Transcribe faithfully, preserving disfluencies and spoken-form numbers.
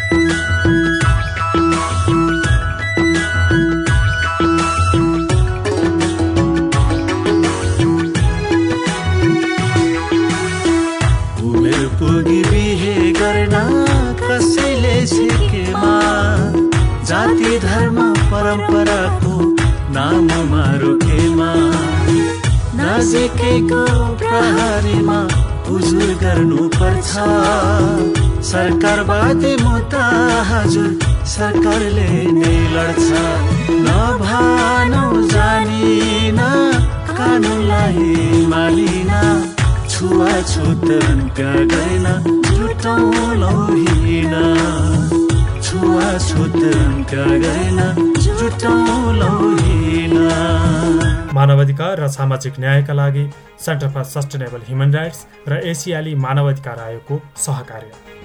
जाति धर्म परम्पराको नाममा रोकेमा नजिकैको प्रहरीमा उजुर गर्नु पर्छ सरकारवादी मुद्दा हजुर सरकारले नै लड्छ नभानौ जानिन कानुनलाई मानिन छुवाछुत गरेन जुटौँ हिँड मानवाधिकार र सामाजिक न्यायका लागि centre for sustainable human rights र एसियाली मानवाधिकार आयोगको सहकार्य।